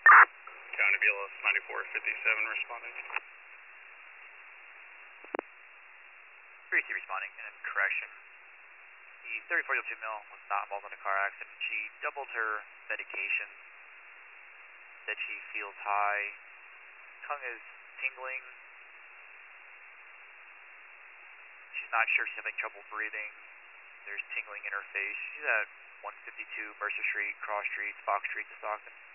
County BLS 9457 responding. 3C responding, and correction. The 34-year-old female was not involved in a car accident. She doubled her medication. Said she feels high. Tongue is tingling. She's not sure she's having trouble breathing. There's tingling in her face. She's at 152 Mercer Street, Cross Street, Fox Street, Stockton.